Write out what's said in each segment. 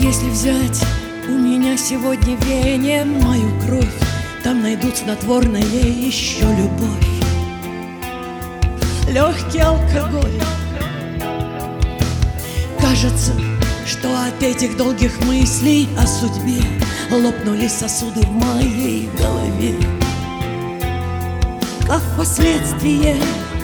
Если взять у меня сегодня вене мою кровь, там найдут снотворное еще любовь, легкий алкоголь. Кажется, что от этих долгих мыслей о судьбе лопнули сосуды в моей голове. Как последствие,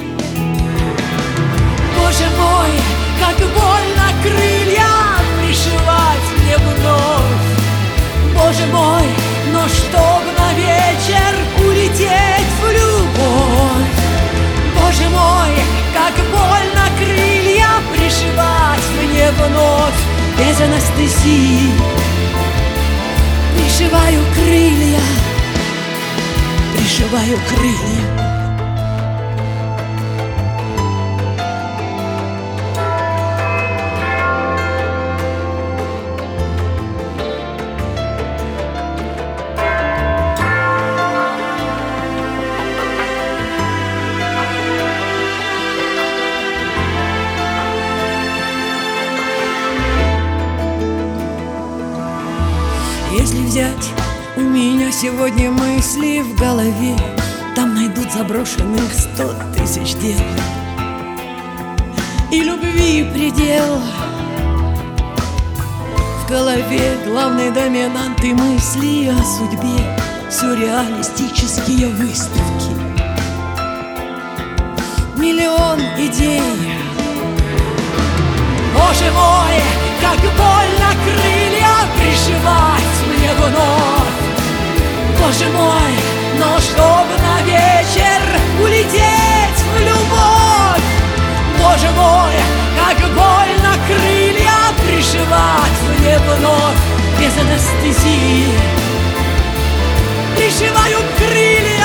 боже мой, как больно крылья пришивать мне вновь. Боже мой, но чтоб на вечер улететь в любовь. Боже мой, как больно крылья пришивать мне вновь. Без анестезии пришиваю крылья, пришиваю крылья. Если взять у меня сегодня мысли в голове, там найдут заброшенных 100 000 дел и любви предел. В голове главные доминанты мысли о судьбе, сюрреалистические выставки, миллион идей. Боже мой, как больно крылья пришивать мне вновь. Боже мой, но чтоб на вечер улететь в любовь. Боже мой, как больно крылья пришивать мне вновь. Без анестезии пришиваю крылья.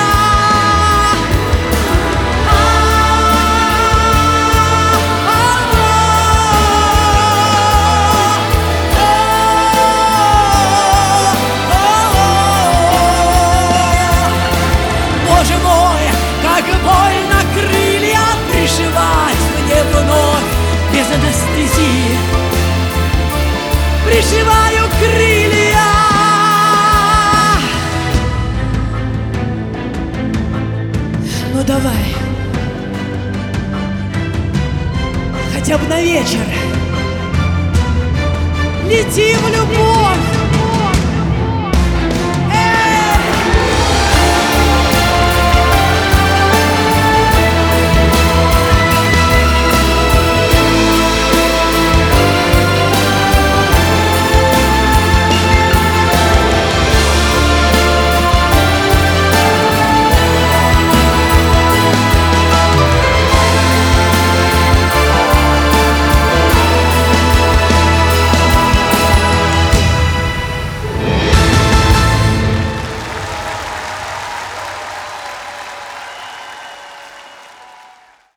Боже мой, как больно крылья пришивать мне вновь. Без анестезии пришиваю крылья. Ну давай, хотя бы на вечер лети в любовь.